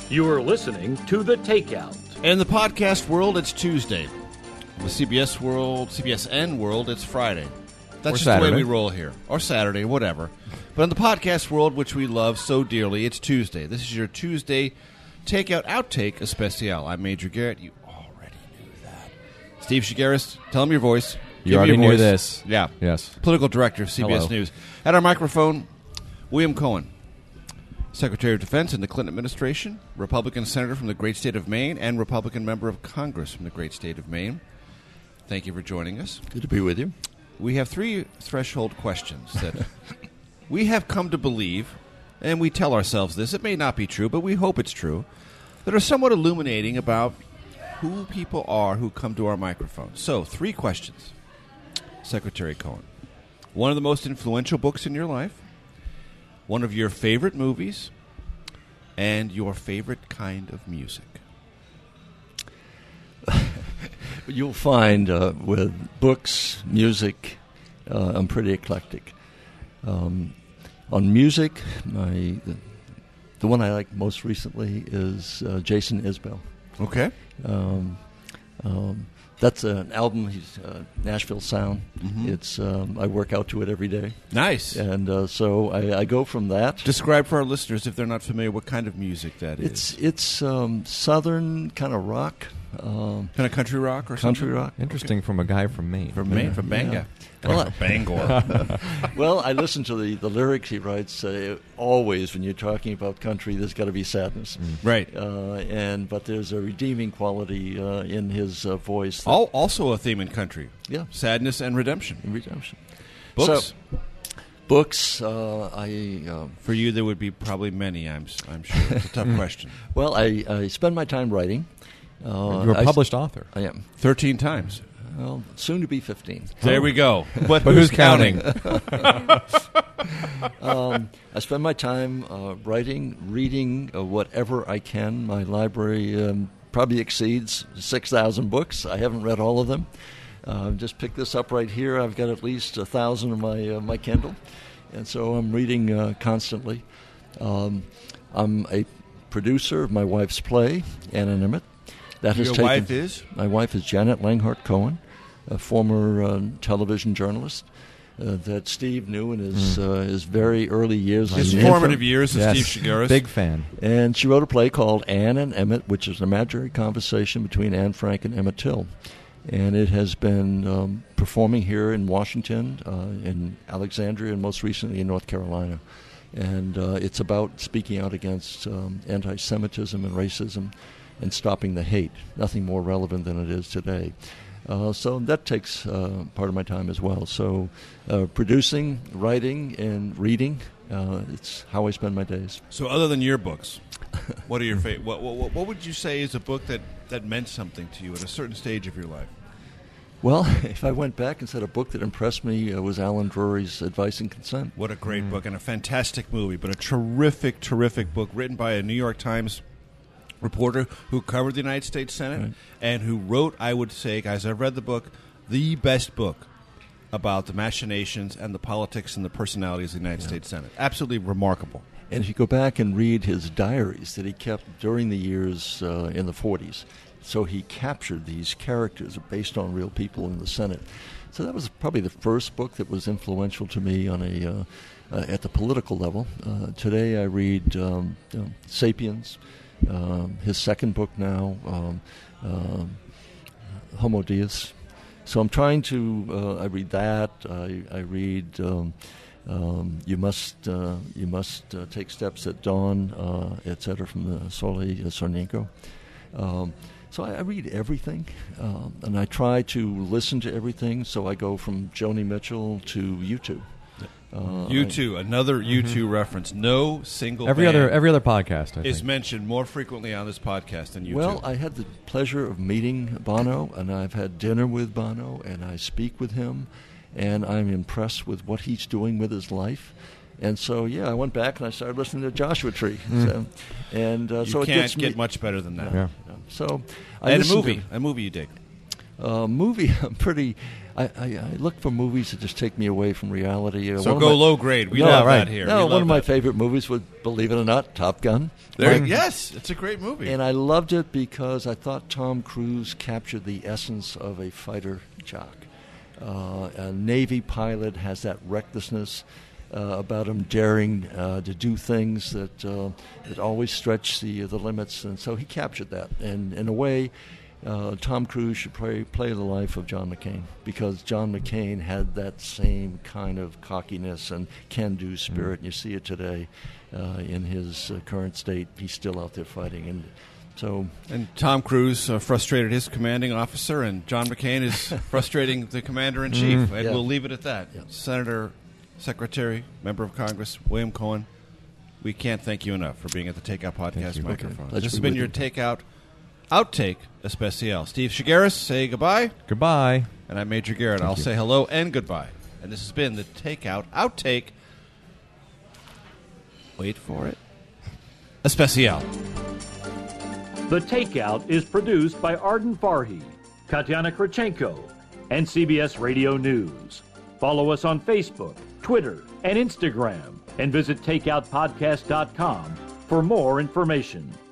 You are listening to The Takeout. In the podcast world, it's Tuesday. In the CBS world, CBSN world, it's Friday. That's just the way we roll here. Or Saturday, whatever. But in the podcast world, which we love so dearly, it's Tuesday. This is your Tuesday Takeout Outtake Especial. I'm Major Garrett. You already knew that. Steve Shigaris, tell him your voice. You already knew this. Yeah. Yes. Political Director of CBS Hello. News. At our microphone, William Cohen, Secretary of Defense in the Clinton administration, Republican Senator from the great state of Maine, and Republican Member of Congress from the great state of Maine. Thank you for joining us. Good to be with you. We have three threshold questions that we have come to believe, and we tell ourselves this. It may not be true, but we hope it's true, that are somewhat illuminating about who people are who come to our microphone. So, three questions. Secretary Cohen, one of the most influential books in your life, one of your favorite movies, and your favorite kind of music. You'll find with books, music, I'm pretty eclectic. On music, the one I like most recently is Jason Isbell. Okay. That's an album. He's Nashville Sound. Mm-hmm. It's I work out to it every day. Nice. And so I go from that. Describe for our listeners, if they're not familiar, what kind of music that is. It's southern kind of rock. Kind of country rock or country something? rock. Interesting from a guy from Maine. From Maine, from Bangor. Well, Bangor. Well, I listen to the lyrics he writes. Always, when you're talking about country, there's got to be sadness, Right. but there's a redeeming quality in his voice. Also a theme in country. Yeah, Sadness and redemption. redemption. Books? So, books. For you, there would be probably many, I'm sure. It's a tough question. Well, I spend my time writing. You're a published author. I am. 13 times. Well, soon to be 15. There we go. But who's counting? I spend my time writing, reading whatever I can. My library probably exceeds 6,000 books. I haven't read all of them. Just pick this up right here. I've got at least 1,000 in my Kindle, and so I'm reading constantly. I'm a producer of my wife's play, Ann and Emmett. Your wife is? My wife is Janet Langhart Cohen, a former television journalist that Steve knew in his very early years. His formative years of Yes. Steve Shigaris. Big fan. And she wrote a play called Ann and Emmett, which is an imaginary conversation between Anne Frank and Emmett Till. And it has been performing here in Washington, in Alexandria, and most recently in North Carolina. And it's about speaking out against anti-Semitism and racism and stopping the hate. Nothing more relevant than it is today. So that takes part of my time as well. So producing, writing, and reading, it's how I spend my days. So other than your books, what are your favorite? What would you say is a book that meant something to you at a certain stage of your life? Well, if I went back and said a book that impressed me was Alan Drury's Advice and Consent. What a great book and a fantastic movie, but a terrific, terrific book written by a New York Times reporter who covered the United States Senate Right. and who wrote, I would say, guys, I've read the book, the best book about the machinations and the politics and the personalities of the United States Senate. Absolutely remarkable. And if you go back and read his diaries that he kept during the years in the 40s, so he captured these characters based on real people in the Senate. So that was probably the first book that was influential to me on at the political level. Today I read *Sapiens*, his second book now, *Homo Deus*. So I'm trying to. I read that. I read. You must take steps at dawn, etc. from the Soleil Sorninko. So I read everything, and I try to listen to everything. So I go from Joni Mitchell to U2. U2, another U2 reference. No single Every band other podcast, I is think. mentioned more frequently on this podcast than U2. Well, I had the pleasure of meeting Bono, and I've had dinner with Bono, and I speak with him, and I'm impressed with what he's doing with his life. And so, I went back and I started listening to Joshua Tree. So, you so it can't gets get me, much better than that. Yeah. So I And listen a movie you dig. Movie, I look for movies that just take me away from reality. So go low grade. We love that here. No, one of my favorite movies was, believe it or not, Top Gun. Yes, it's a great movie. And I loved it because I thought Tom Cruise captured the essence of a fighter jock. A Navy pilot has that recklessness about him daring to do things that always stretch the limits. And so he captured that. And in a way, Tom Cruise should play the life of John McCain, because John McCain had that same kind of cockiness and can-do spirit, and you see it today in his current state. He's still out there fighting, and Tom Cruise frustrated his commanding officer, and John McCain is frustrating the commander-in-chief, and we'll leave it at that. Yeah. Senator, Secretary, Member of Congress, William Cohen, we can't thank you enough for being at the Takeout Podcast microphone. This has been your Takeout Outtake Especial. Steve Shigaris, say goodbye. Goodbye. And I'm Major Garrett. I'll say hello and goodbye. And this has been the Takeout Outtake. Wait for it. Especial. The Takeout is produced by Arden Farhi, Katyana Krachenko, and CBS Radio News. Follow us on Facebook, Twitter, and Instagram, and visit takeoutpodcast.com for more information.